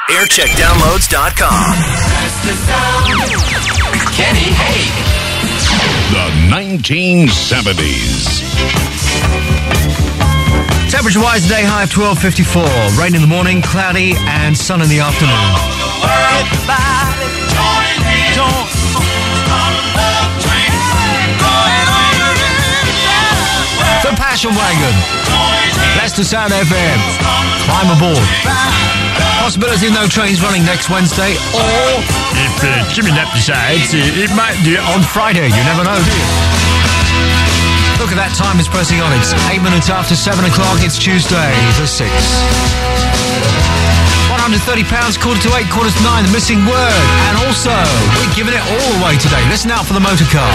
Aircheckdownloads.com. Kenny Hague. The 1970s. Temperature-wise today, high of 12.54. Rain in the morning, cloudy, and sun in the afternoon. The Passion Wagon. Leicester Sound FM. Climb aboard. Possibility of no trains running next Wednesday, or if Jimmy Knapp decides, it might do it on Friday. You never know, do you? Look at that, time is pressing on. It's 8 minutes after 7 o'clock. It's Tuesday, the 6th. £130, quarter to 8, quarter to 9, the missing word. And also, we're giving it all away today. Listen out for the motor car.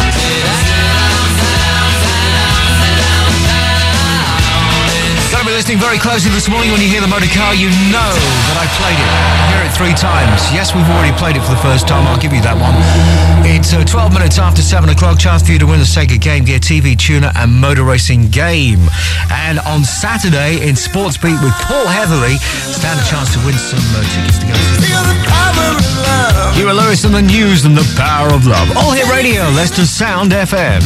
Got to be listening very closely this morning. When you hear the motor car, you know that I played it. I hear it 3 times. Yes, we've already played it for the first time. I'll give you that one. It's 12 minutes after 7 o'clock. Chance for you to win the Sega Game Gear TV tuner and motor racing game. And on Saturday in Sports Beat with Paul Heatherly, stand a chance to win some tickets to go to Huey Lewis and the News and the Power of Love. All Hit Radio, Leicester Sound FM.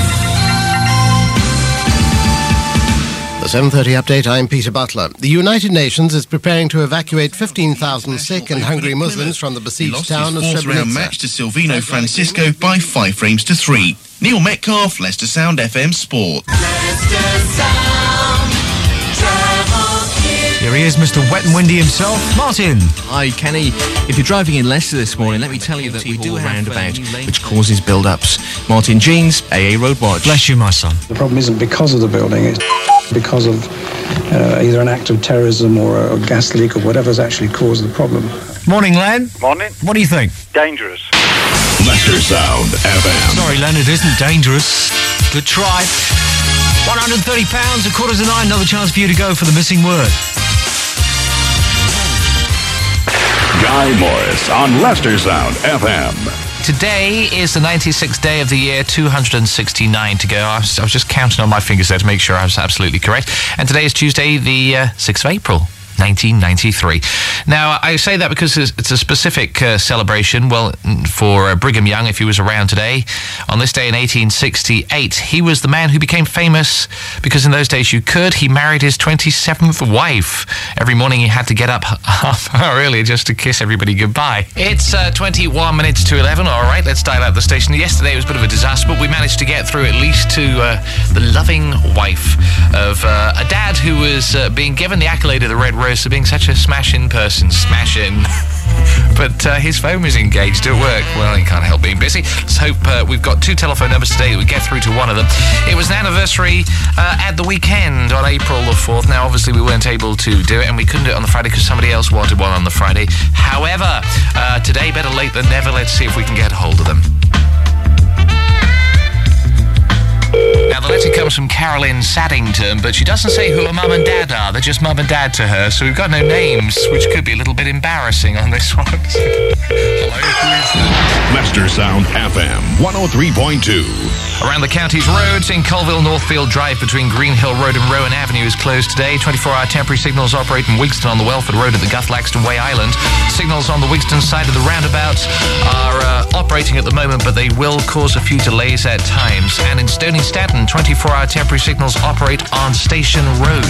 The 7:30 update, I'm Peter Butler. The United Nations is preparing to evacuate 15,000 sick and hungry Muslims from the besieged town of Srebrenica. Round match to Silvino Francisco by 5 frames to 3. Neil Metcalf, Leicester Sound FM Sport. Here he is, Mr. Wet and Windy himself, Martin. Hi, Kenny. If you're driving in Leicester this morning, let me tell you that we do have a roundabout which causes build-ups. Martin Jeans, AA Road Watch. Bless you, my son. The problem isn't because of the building, it's because of either an act of terrorism or a gas leak or whatever's actually caused the problem. Morning, Len. Morning. What do you think? Dangerous. Leicester Sound FM. Sorry, Len, it isn't dangerous. Good try. £130, a quarter to 9, another chance for you to go for the missing word. Guy Morris on Leicester Sound FM. Today is the 96th day of the year, 269 to go. I was just counting on my fingers there to make sure I was absolutely correct. And today is Tuesday, the 6th of April. 1993. Now, I say that because it's a specific celebration. Well, for Brigham Young, if he was around today, on this day in 1868, he was the man who became famous because in those days you could. He married his 27th wife. Every morning he had to get up half an hour earlier just to kiss everybody goodbye. It's 21 minutes to 11. All right, let's dial out the station. Yesterday was a bit of a disaster, but we managed to get through at least to the loving wife of a dad who was being given the accolade of the Red Rose for being such a smash-in person. Smash-in. But his phone was engaged at work. Well, he can't help being busy. Let's hope we've got 2 telephone numbers today that we get through to one of them. It was an anniversary at the weekend on April the 4th. Now, obviously, we weren't able to do it, and we couldn't do it on the Friday because somebody else wanted one on the Friday. However, today, better late than never. Let's see if we can get hold of them. Now, the letter comes from Carolyn Saddington, but she doesn't say who her mum and dad are. They're just mum and dad to her, so we've got no names, which could be a little bit embarrassing on this one. Hello, who is that? Leicester Sound FM 103.2. Around the county's roads in Colville, Northfield Drive between Green Hill Road and Rowan Avenue is closed today. 24-hour temporary signals operate in Wigston on the Welford Road at the Guth-Laxton Way Island. Signals on the Wigston side of the roundabout are operating at the moment, but they will cause a few delays at times. And in Stony Staton, 24-hour temporary signals operate on Station Road.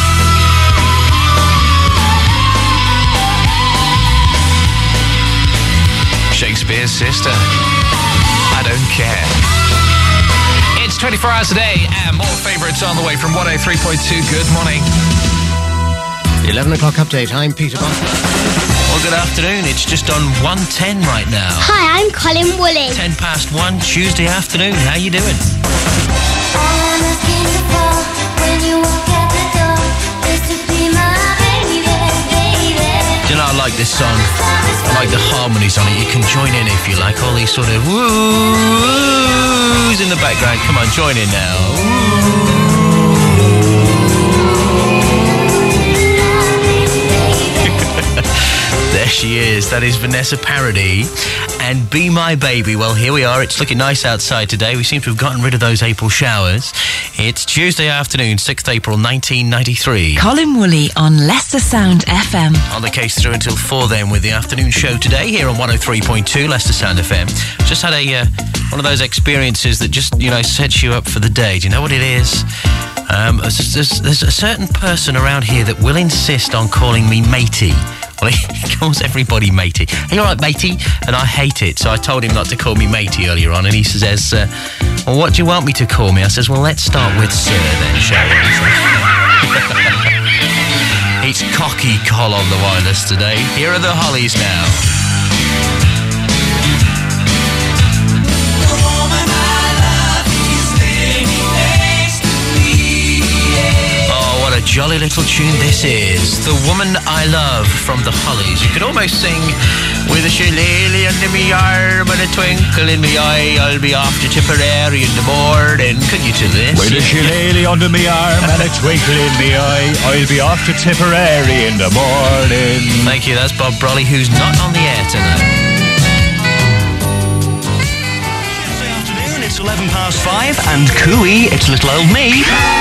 Shakespeare's sister. I don't care. It's 24 hours a day and more favourites on the way from 103.2. Good morning. 11 o'clock update, I'm Peter Butler. Well, good afternoon. It's just on 1:10 right now. Hi, I'm Colin Woolley. 10 past 1, Tuesday afternoon. How you doing? Do you know, I like this song. I like the harmonies on it. You can join in if you like. All these sort of woos in the background. Come on, join in now. There she is. That is Vanessa Paradis and Be My Baby. Well, here we are. It's looking nice outside today. We seem to have gotten rid of those April showers. It's Tuesday afternoon, 6th April 1993. Colin Woolley on Leicester Sound FM. On the case through until 4 then with the afternoon show today here on 103.2 Leicester Sound FM. Just had a one of those experiences that just, sets you up for the day. Do you know what it is? There's a certain person around here that will insist on calling me matey. Well, he calls everybody matey. Are you all right, matey? And I hate it, so I told him not to call me matey earlier on, and he says, well, what do you want me to call me? I says, well, let's start with sir then, shall we? It's Cocky Col on the wireless today. Here are the Hollies now. A jolly little tune this is. The Woman I Love from the Hollies. You could almost sing with a shillelagh under me arm and a twinkle in me eye, I'll be off to Tipperary in the morning. Could you do this? With a shillelagh under me arm and a twinkle in me eye, I'll be off to Tipperary in the morning. Thank you. That's Bob Brolly, who's not on the air tonight. Tuesday afternoon, it's 5:11 and cooey, it's little old me.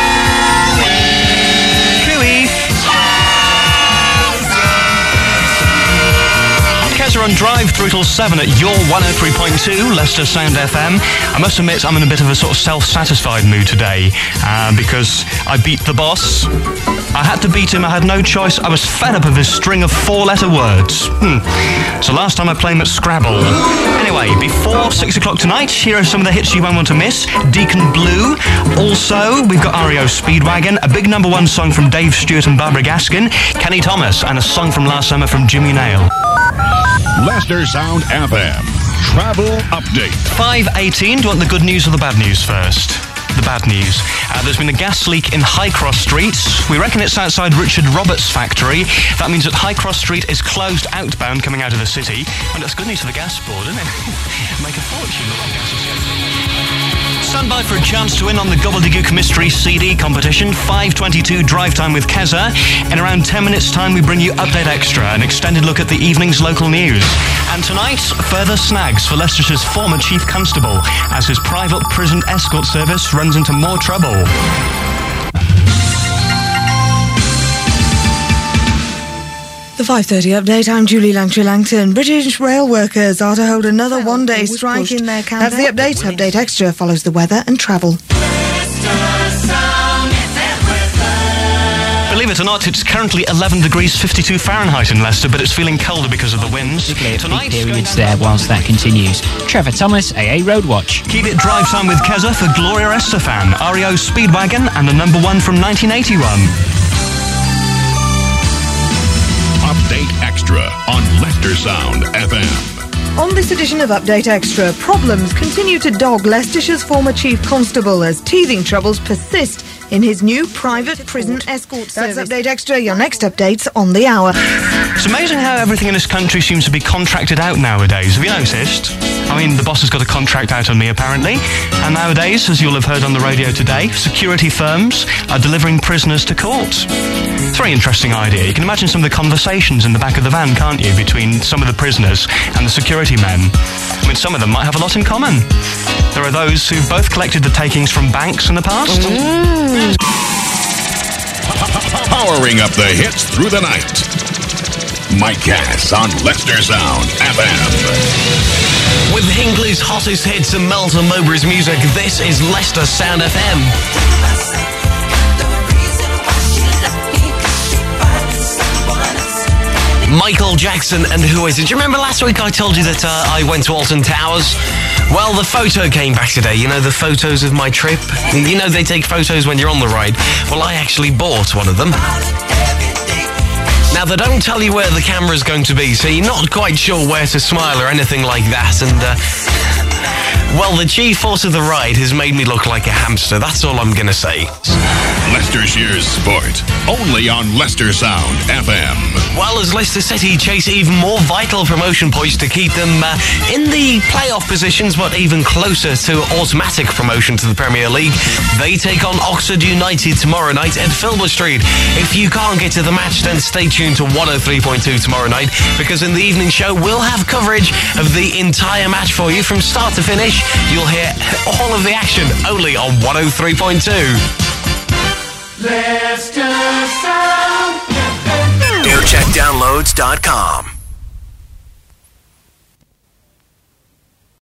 Keza on Drive through till 7 at your 103.2 Leicester Sound FM. I must admit I'm in a bit of a sort of self-satisfied mood today because I beat the boss. I had to beat him, I had no choice. I was fed up of his string of 4-letter words. So last time I played him at Scrabble. Anyway, before 6 o'clock tonight, here are some of the hits you won't want to miss. Deacon Blue. Also, we've got REO Speedwagon, a big #1 song from Dave Stewart and Barbara Gaskin, Kenny Thomas, and a song from last summer from Jimmy Nail. Leicester Sound FM. Travel update. 5:18. Do you want the good news or the bad news first? The bad news. There's been a gas leak in Highcross Street. We reckon it's outside Richard Roberts' factory. That means that Highcross Street is closed outbound coming out of the city. And that's good news for the gas board, isn't it? Make a fortune with that gas. Stand by for a chance to win on the Gobbledygook Mystery CD competition. 5:22 drive time with Keza. In around 10 minutes' time, we bring you Update Extra, an extended look at the evening's local news. And tonight, further snags for Leicestershire's former Chief Constable as his private prison escort service runs into more trouble. The 5:30 update, I'm Julie Langton. British rail workers are to hold another one-day strike in their camp. That's the update. Update Extra follows the weather and travel. Believe it or not, it's currently 11 degrees 52 Fahrenheit in Leicester, but it's feeling colder because of the winds. Tonight, periods there whilst that continues. Trevor Thomas, AA Road Watch. Keep it drive time with Keza for Gloria Estefan, REO Speedwagon, and a #1 from 1981. Update Extra on Leicester Sound FM. On this edition of Update Extra, problems continue to dog Leicestershire's former Chief Constable as teething troubles persist in his new private prison escort service. That's Update Extra, your next updates on the hour. It's amazing how everything in this country seems to be contracted out nowadays. Have you noticed? I mean, the boss has got a contract out on me, apparently. And nowadays, as you'll have heard on the radio today, security firms are delivering prisoners to court. It's a very interesting idea. You can imagine some of the conversations in the back of the van, can't you, between some of the prisoners and the security men. I mean, some of them might have a lot in common. There are those who've both collected the takings from banks in the past. Powering up the hits through the night. Mike Cass on Leicester Sound FM. With Hinkley's hottest hits and Melton Mowbray's music, this is Leicester Sound FM. Michael Jackson and Who Is It? Do you remember last week I told you that I went to Alton Towers? Well, the photo came back today. You know, the photos of my trip? You know, they take photos when you're on the ride. Well, I actually bought one of them. Now, they don't tell you where the camera's going to be, so you're not quite sure where to smile or anything like that. And, well, the G-force of the ride has made me look like a hamster. That's all I'm going to say. Leicestershire's sport. Only on Leicester Sound FM. Well, as Leicester City chase even more vital promotion points to keep them in the playoff positions, but even closer to automatic promotion to the Premier League, they take on Oxford United tomorrow night at Filbert Street. If you can't get to the match, then stay tuned to 103.2 tomorrow night, because in the evening show, we'll have coverage of the entire match for you from start to finish. You'll hear all of the action only on 103.2. Leicester Sound. AirCheckDownloads.com.